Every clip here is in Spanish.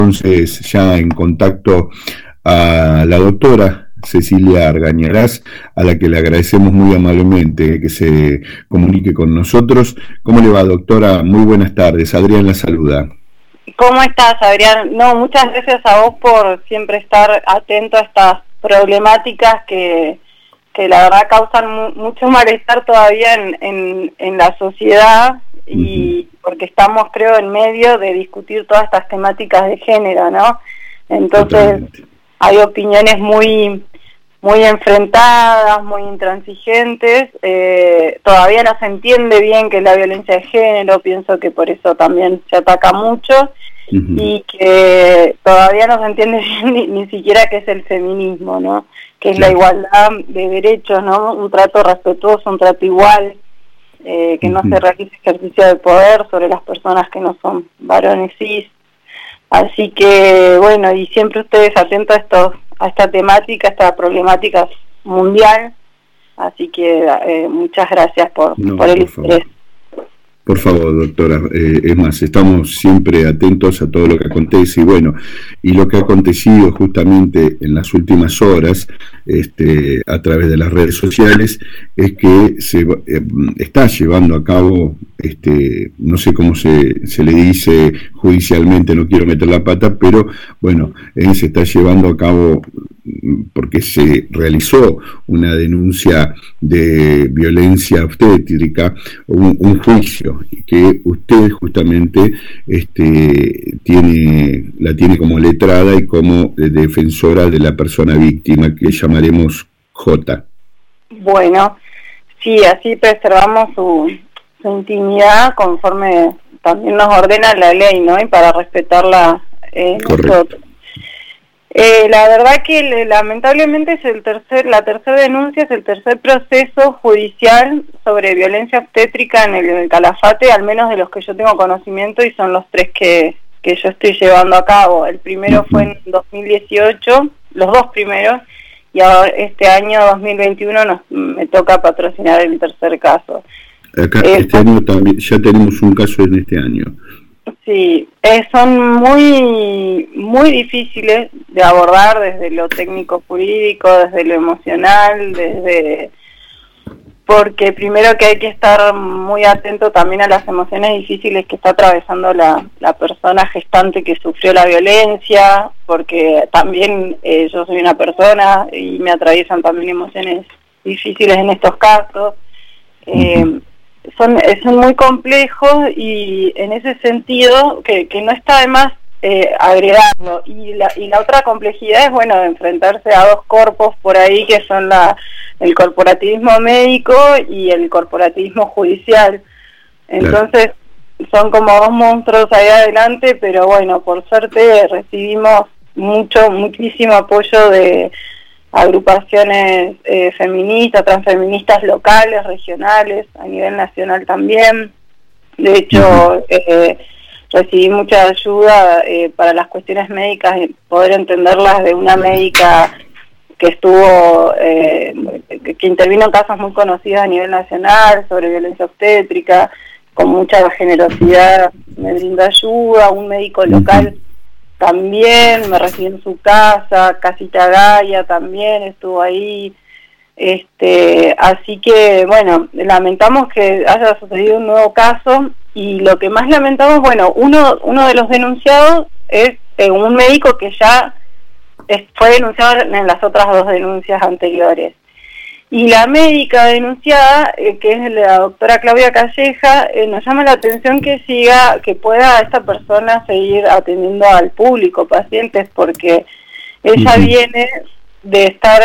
entonces ya en contacto a la doctora Cecilia Argañarás, a la que le agradecemos muy amablemente que se comunique con nosotros. ¿Cómo le va, doctora? Muy buenas tardes. Adrián la saluda. ¿Cómo estás, Adrián? No, muchas gracias a vos por siempre estar atento a estas problemáticas que la verdad causan mucho malestar todavía en la sociedad, y porque estamos, creo, en medio de discutir todas estas temáticas de género, ¿no? Entonces, totalmente. Hay opiniones muy enfrentadas, muy intransigentes. Todavía no se entiende bien qué es la violencia de género, pienso que por eso también se ataca mucho, y que todavía no se entiende bien ni siquiera qué es el feminismo, ¿no? Que es la igualdad de derechos, ¿no? Un trato respetuoso, un trato igual, que no se realice ejercicio de poder sobre las personas que no son varones cis. Así que, bueno, y siempre ustedes atentos a esta temática, a esta problemática mundial. Así que muchas gracias por el interés. Por favor, doctora, es más, estamos siempre atentos a todo lo que acontece, y bueno, y lo que ha acontecido justamente en las últimas horas, a través de las redes sociales, es que se está llevando a cabo, no sé cómo se le dice judicialmente, no quiero meter la pata, pero bueno, se está llevando a cabo, porque se realizó una denuncia de violencia obstétrica, un juicio que usted justamente la tiene como letrada y como defensora de la persona víctima, que llamaremos J. Bueno, sí, así preservamos su intimidad conforme también nos ordena la ley, ¿no? Y para respetarla nosotros. La verdad que lamentablemente es la tercera denuncia, es el tercer proceso judicial sobre violencia obstétrica en el Calafate, al menos de los que yo tengo conocimiento, y son los tres que yo estoy llevando a cabo. El primero fue en 2018, los dos primeros, y ahora este año 2021 me toca patrocinar el tercer caso. Acá este año también, ya tenemos un caso en este año. Sí, son muy difíciles de abordar desde lo técnico jurídico, desde lo emocional, porque primero que hay que estar muy atento también a las emociones difíciles que está atravesando la persona gestante que sufrió la violencia, porque también yo soy una persona y me atraviesan también emociones difíciles en estos casos. Son muy complejos, y en ese sentido que no está de más agregarlo. Y la otra complejidad es, bueno, de enfrentarse a dos corpos por ahí, que son el corporativismo médico y el corporativismo judicial. Entonces son como dos monstruos ahí adelante, pero bueno, por suerte recibimos muchísimo apoyo de agrupaciones feministas, transfeministas locales, regionales, a nivel nacional también. De hecho, recibí mucha ayuda para las cuestiones médicas, y poder entenderlas de una médica que estuvo, que intervino en casos muy conocidos a nivel nacional sobre violencia obstétrica, con mucha generosidad me brindó ayuda. Un médico local también me recibió en su casa, Casita Gaia también estuvo ahí. Así que, bueno, lamentamos que haya sucedido un nuevo caso, y lo que más lamentamos, bueno, uno de los denunciados es un médico que ya fue denunciado en las otras dos denuncias anteriores. Y la médica denunciada, que es la doctora Claudia Calleja, nos llama la atención que pueda esta persona seguir atendiendo al público, pacientes, porque ella viene de estar,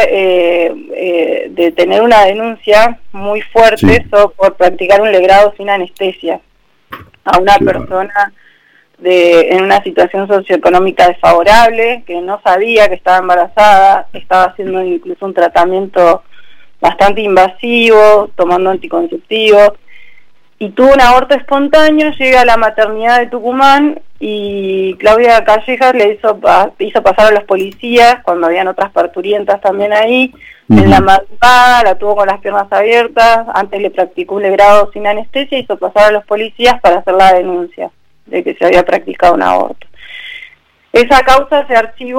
de tener una denuncia muy fuerte por practicar un legrado sin anestesia a una persona en una situación socioeconómica desfavorable, que no sabía que estaba embarazada, estaba haciendo incluso un tratamiento bastante invasivo, tomando anticonceptivos, y tuvo un aborto espontáneo. Llega a la maternidad de Tucumán, y Claudia Callejas le hizo pasar a los policías, cuando habían otras parturientas también ahí, en la madrugada, la tuvo con las piernas abiertas, antes le practicó un legrado sin anestesia, hizo pasar a los policías para hacer la denuncia de que se había practicado un aborto. Esa causa se archivó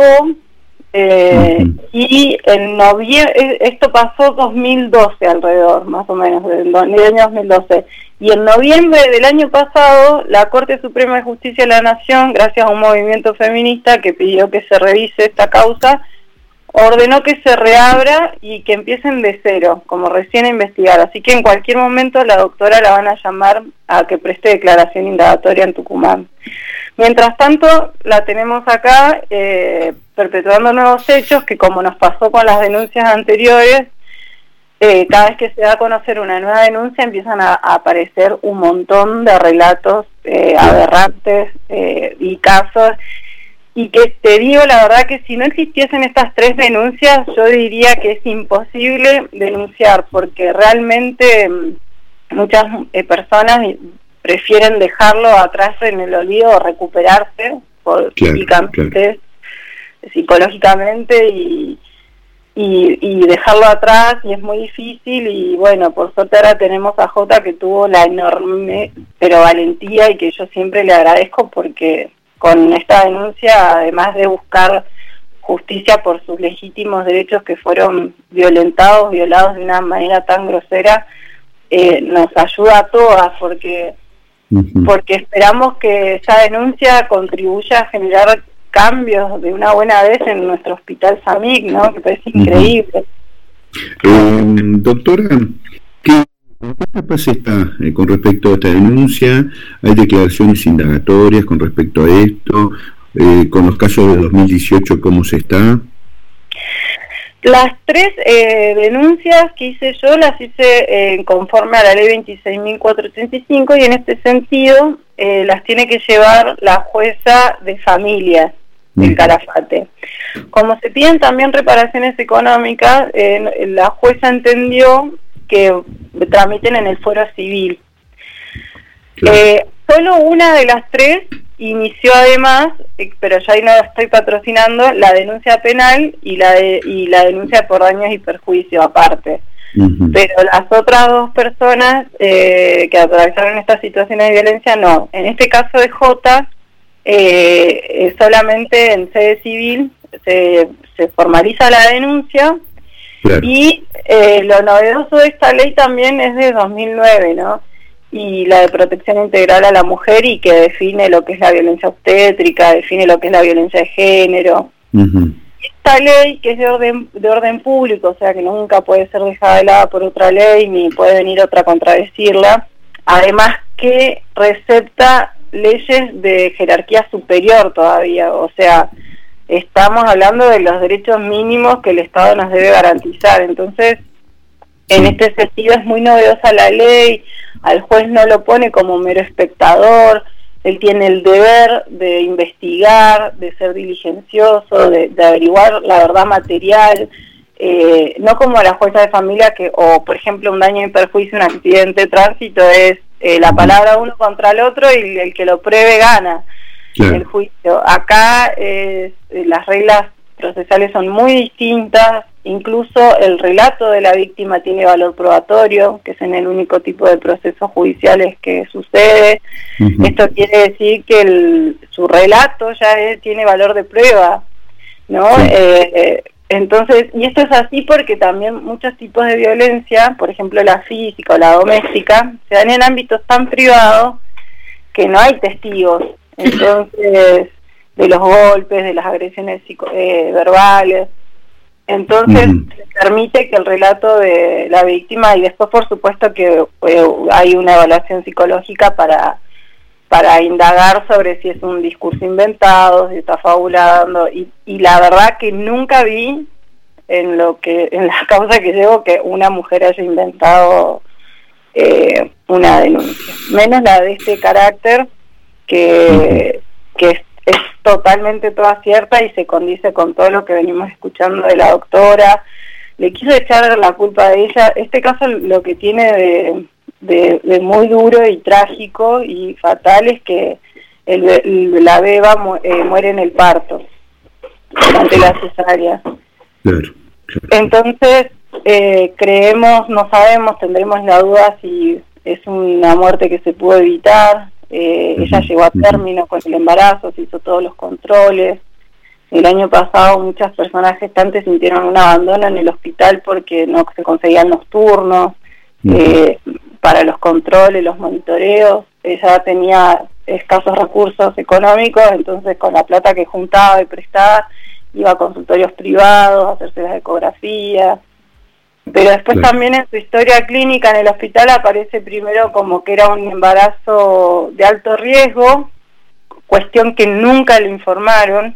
y en noviembre, esto pasó 2012 alrededor, más o menos, del año 2012. Y en noviembre del año pasado, la Corte Suprema de Justicia de la Nación, gracias a un movimiento feminista que pidió que se revise esta causa, ordenó que se reabra y que empiecen de cero, como recién a investigar. Así que en cualquier momento la doctora la van a llamar a que preste declaración indagatoria en Tucumán. Mientras tanto, la tenemos acá perpetuando nuevos hechos que, como nos pasó con las denuncias anteriores, cada vez que se da a conocer una nueva denuncia empiezan a aparecer un montón de relatos aberrantes y casos. Y que te digo la verdad que si no existiesen estas 3 denuncias, yo diría que es imposible denunciar, porque realmente muchas personas prefieren dejarlo atrás en el olvido o recuperarse psicológicamente y dejarlo atrás, y es muy difícil. Y bueno, por suerte ahora tenemos a Jota, que tuvo la enorme pero valentía, y que yo siempre le agradezco, porque con esta denuncia, además de buscar justicia por sus legítimos derechos que fueron violados de una manera tan grosera, nos ayuda a todas, porque esperamos que esa denuncia contribuya a generar cambios de una buena vez en nuestro hospital SAMIC, ¿no? Que parece increíble. Doctora, ¿qué pasa está con respecto a esta denuncia? ¿Hay declaraciones indagatorias con respecto a esto? Con los casos de 2018, ¿cómo se está? Las 3 denuncias que hice yo las hice conforme a la ley 26.485, y en este sentido las tiene que llevar la jueza de familia del Calafate. Como se piden también reparaciones económicas, la jueza entendió que tramiten en el fuero civil. Solo una de las 3 inició además, pero ya ahí no estoy patrocinando, la denuncia penal y la denuncia por daños y perjuicios aparte. Pero las otras 2 personas que atravesaron estas situaciones de violencia no. En este caso de Jota, solamente en sede civil se formaliza la denuncia. Claro. Y lo novedoso de esta ley también es de 2009, ¿no? Y la de protección integral a la mujer, y que define lo que es la violencia obstétrica, define lo que es la violencia de género. Esta ley, que es de orden público, o sea que nunca puede ser dejada de lado por otra ley, ni puede venir otra a contradecirla, además que recepta leyes de jerarquía superior todavía, o sea, estamos hablando de los derechos mínimos que el Estado nos debe garantizar. Entonces, en este sentido es muy novedosa la ley. Al juez no lo pone como mero espectador, él tiene el deber de investigar, de ser diligencioso, de averiguar la verdad material, no como la jueza de familia que, o por ejemplo un daño y perjuicio, un accidente de tránsito, es la palabra uno contra el otro y el que lo pruebe gana. Claro. El juicio. Acá las reglas procesales son muy distintas, incluso el relato de la víctima tiene valor probatorio, que es en el único tipo de procesos judiciales que sucede. Esto quiere decir que su relato ya tiene valor de prueba, ¿no? Entonces, y esto es así porque también muchos tipos de violencia, por ejemplo la física o la doméstica, se dan en ámbitos tan privados que no hay testigos. Entonces, de los golpes, de las agresiones verbales, entonces se permite que el relato de la víctima, y después por supuesto que hay una evaluación psicológica para indagar sobre si es un discurso inventado, si está fabulando, y la verdad que nunca vi en la causa que llevo que una mujer haya inventado una denuncia, menos la de este carácter que es totalmente toda cierta y se condice con todo lo que venimos escuchando de la doctora. Le quiso echar la culpa de ella. Este caso lo que tiene de muy duro y trágico y fatal es que la beba muere en el parto durante la cesárea. Claro. Entonces creemos, no sabemos, tendremos la duda si es una muerte que se pudo evitar. Ella llegó a término con el embarazo, se hizo todos los controles. El año pasado muchas personas gestantes sintieron un abandono en el hospital porque no se conseguían los turnos para los controles, los monitoreos. Ella tenía escasos recursos económicos, entonces con la plata que juntaba y prestaba iba a consultorios privados a hacerse las ecografías. Pero después también en su historia clínica en el hospital aparece primero como que era un embarazo de alto riesgo, cuestión que nunca le informaron,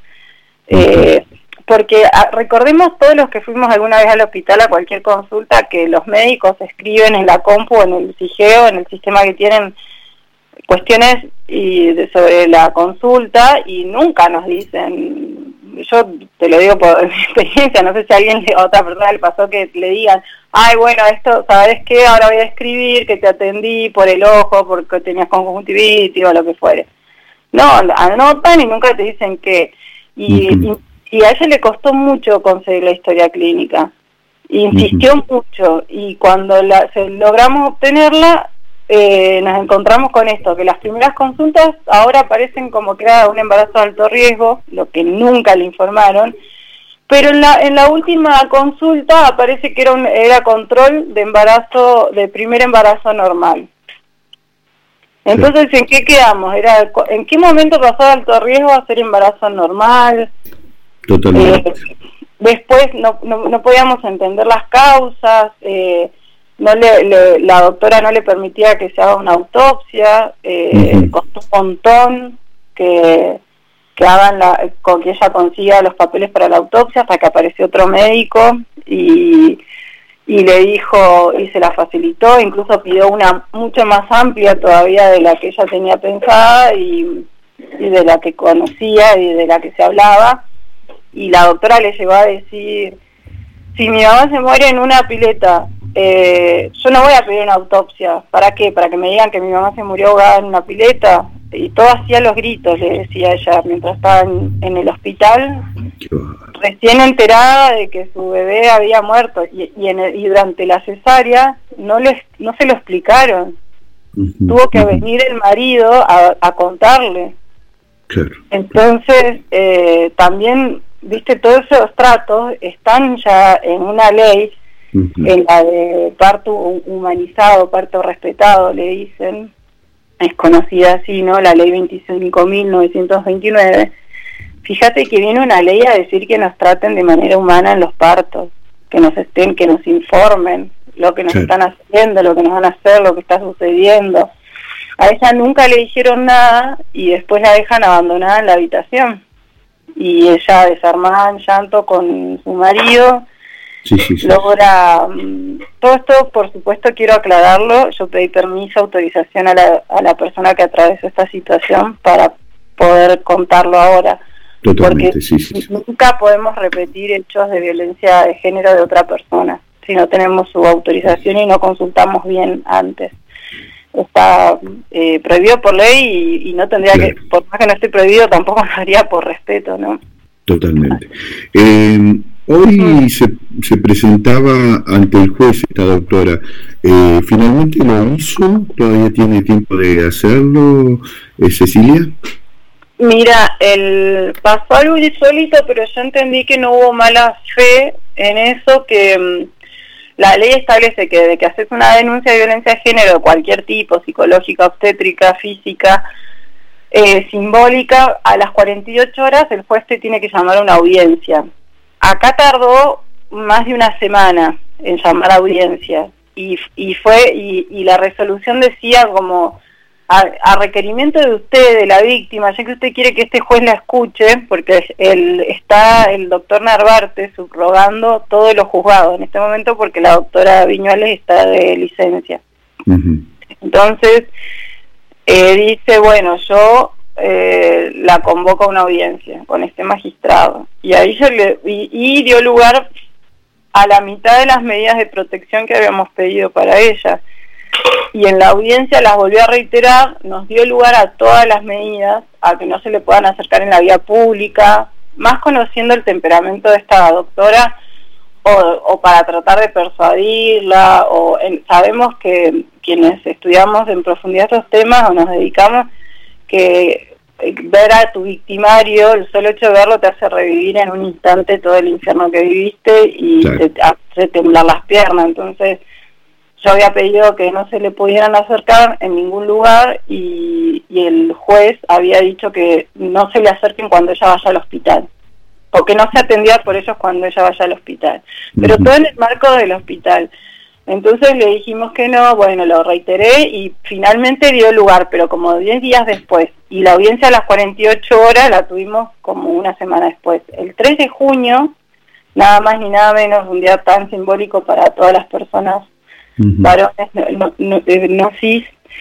porque recordemos todos los que fuimos alguna vez al hospital a cualquier consulta que los médicos escriben en la compu, en el SIGEO, en el sistema que tienen cuestiones sobre la consulta y nunca nos dicen. Yo te lo digo por mi experiencia, no sé si a alguien, a otra persona le pasó que le digan, ay, bueno, esto, ¿sabes qué? Ahora voy a escribir que te atendí por el ojo, porque tenías conjuntivitis o lo que fuere. No, anotan y nunca te dicen qué. Y a ella le costó mucho conseguir la historia clínica. Insistió mucho y cuando logramos obtenerla, nos encontramos con esto, que las primeras consultas ahora parecen como que era un embarazo de alto riesgo, lo que nunca le informaron, pero en la última consulta aparece que era control de embarazo, de primer embarazo normal. Entonces, ¿en qué quedamos? ¿En qué momento pasó de alto riesgo a ser embarazo normal? Totalmente. Después no podíamos entender las causas, la doctora no le permitía que se haga una autopsia, costó un montón que hagan que ella consiga los papeles para la autopsia hasta que apareció otro médico y le dijo y se la facilitó, incluso pidió una mucho más amplia todavía de la que ella tenía pensada y de la que conocía y de la que se hablaba, y la doctora le llegó a decir, si mi mamá se muere en una pileta, yo no voy a pedir una autopsia. ¿Para qué? ¿Para que me digan que mi mamá se murió ahogada en una pileta? Y todo hacía los gritos, le decía ella, mientras estaba en el hospital, recién enterada de que su bebé había muerto. Y durante la cesárea no se lo explicaron. Tuvo que venir el marido a contarle. Claro. Entonces, también, viste, todos esos tratos están ya en una ley, en la de parto humanizado, parto respetado, le dicen, es conocida así, ¿no? La ley 25.929. Fíjate que viene una ley a decir que nos traten de manera humana en los partos, que nos informen lo que nos están haciendo, lo que nos van a hacer, lo que está sucediendo. A ella nunca le dijeron nada y después la dejan abandonada en la habitación. Y ella, desarmada en llanto con su marido, logra... Todo esto, por supuesto, quiero aclararlo. Yo pedí permiso, autorización a la persona que atravesó esta situación para poder contarlo ahora. Totalmente, porque nunca podemos repetir hechos de violencia de género de otra persona si no tenemos su autorización y no consultamos bien antes. Está prohibido por ley y no tendría que, por más que no esté prohibido, tampoco lo haría por respeto, ¿no? Totalmente. Hoy se presentaba ante el juez esta doctora. ¿Finalmente lo hizo? ¿Todavía tiene tiempo de hacerlo, Cecilia? Mira, pasó algo insólito, pero yo entendí que no hubo mala fe en eso, que la ley establece que de que haces una denuncia de violencia de género de cualquier tipo, psicológica, obstétrica, física, simbólica, a las 48 horas el juez te tiene que llamar a una audiencia. Acá tardó más de una semana en llamar a audiencia y la resolución decía como a requerimiento de usted, de la víctima, ya que usted quiere que este juez la escuche, porque está el doctor Narvarte subrogando todos los juzgados en este momento porque la doctora Viñuales está de licencia. Entonces dice, bueno, yo la convoco a una audiencia con este magistrado, y ahí y dio lugar a la mitad de las medidas de protección que habíamos pedido para ella, y en la audiencia las volvió a reiterar, nos dio lugar a todas las medidas, a que no se le puedan acercar en la vía pública, más conociendo el temperamento de esta doctora, o para tratar de persuadirla, sabemos que quienes estudiamos en profundidad estos temas o nos dedicamos, que ver a tu victimario, el solo hecho de verlo te hace revivir en un instante todo el infierno que viviste y te hace temblar las piernas. Entonces yo había pedido que no se le pudieran acercar en ningún lugar y el juez había dicho que no se le acerquen cuando ella vaya al hospital, o que no se atendiera por ellos cuando ella vaya al hospital, pero todo en el marco del hospital. Entonces le dijimos que no, bueno, lo reiteré y finalmente dio lugar, pero como 10 días después, y la audiencia a las 48 horas la tuvimos como una semana después. El 3 de junio, nada más ni nada menos, un día tan simbólico para todas las personas varones, no cis,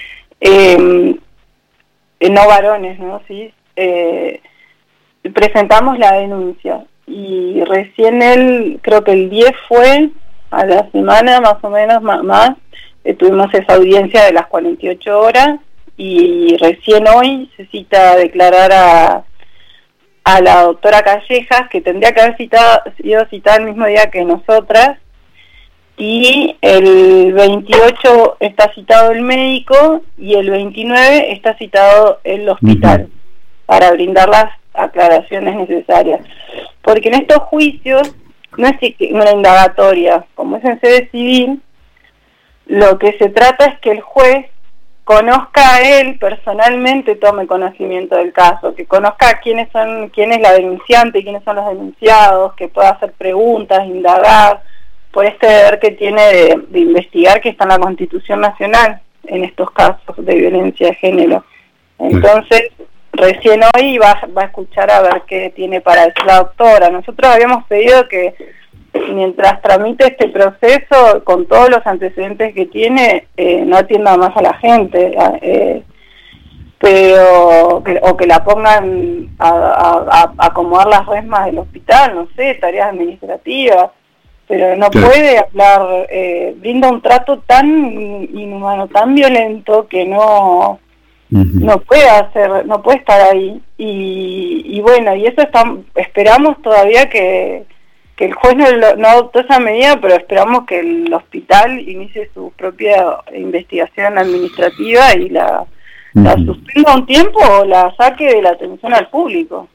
no varones, no cis, presentamos la denuncia y recién creo que el 10 fue a la semana más o menos más, tuvimos esa audiencia de las 48 horas y recién hoy se cita a declarar a la doctora Callejas, que tendría que haber sido citada el mismo día que nosotras, y el 28 está citado el médico y el 29 está citado el hospital para brindar las aclaraciones necesarias, porque en estos juicios no es una indagatoria, como es en sede civil, lo que se trata es que el juez conozca a él personalmente, tome conocimiento del caso, que conozca quién es la denunciante, quiénes son los denunciados, que pueda hacer preguntas, indagar, por este deber que tiene de investigar, que está en la Constitución Nacional en estos casos de violencia de género. Entonces, recién hoy va a escuchar a ver qué tiene para decir la doctora. Nosotros habíamos pedido que mientras tramite este proceso, con todos los antecedentes que tiene, no atienda más a la gente, o que la pongan a acomodar las resmas del hospital, no sé, tareas administrativas, pero no puede hablar, brinda un trato tan inhumano, tan violento, que no puede estar ahí, y bueno, y eso esperamos todavía que el juez no adoptó esa medida, pero esperamos que el hospital inicie su propia investigación administrativa y la suspenda un tiempo o la saque de la atención al público,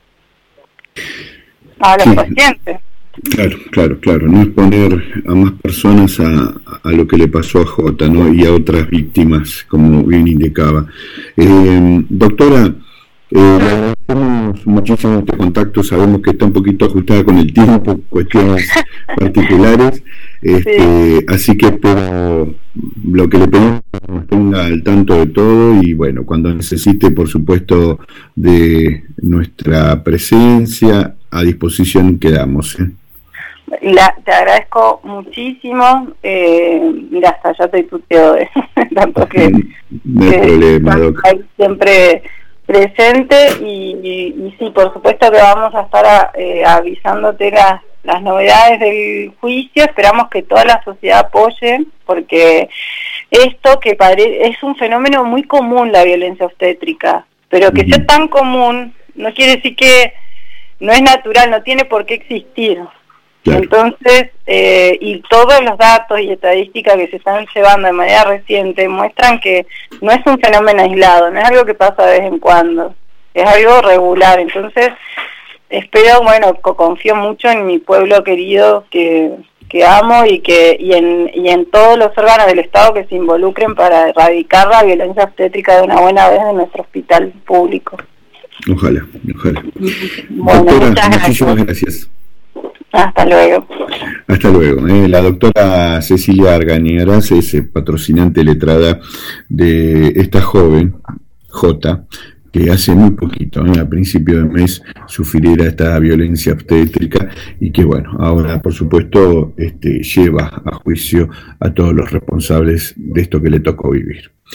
a los pacientes. Claro, no exponer a más personas a lo que le pasó a Jota, ¿no? Y a otras víctimas, como bien indicaba. Doctora, le agradecemos muchísimo este contacto, sabemos que está un poquito ajustada con el tiempo, cuestiones particulares, así que pero lo que le pedimos es que nos tenga al tanto de todo y bueno, cuando necesite, por supuesto, de nuestra presencia, a disposición quedamos. Te agradezco muchísimo, mira, hasta ya te tuteo de tanto que no hay problema, Doc. Siempre presente y sí, por supuesto que vamos a estar avisándote las novedades del juicio. Esperamos que toda la sociedad apoye, porque esto que es un fenómeno muy común, la violencia obstétrica, pero que sea tan común no quiere decir que no es natural, no tiene por qué existir. Claro. Entonces, y todos los datos y estadísticas que se están llevando de manera reciente muestran que no es un fenómeno aislado, no es algo que pasa de vez en cuando, es algo regular. Entonces, espero, bueno, confío mucho en mi pueblo querido que amo y en todos los órganos del Estado que se involucren para erradicar la violencia obstétrica de una buena vez en nuestro hospital público. Ojalá. Bueno, doctora, muchísimas gracias. Hasta luego. Hasta luego. La doctora Cecilia Argañarás es patrocinante letrada de esta joven, Jota, que hace muy poquito, a principio de mes, sufriera esta violencia obstétrica y que, bueno, ahora, por supuesto, lleva a juicio a todos los responsables de esto que le tocó vivir.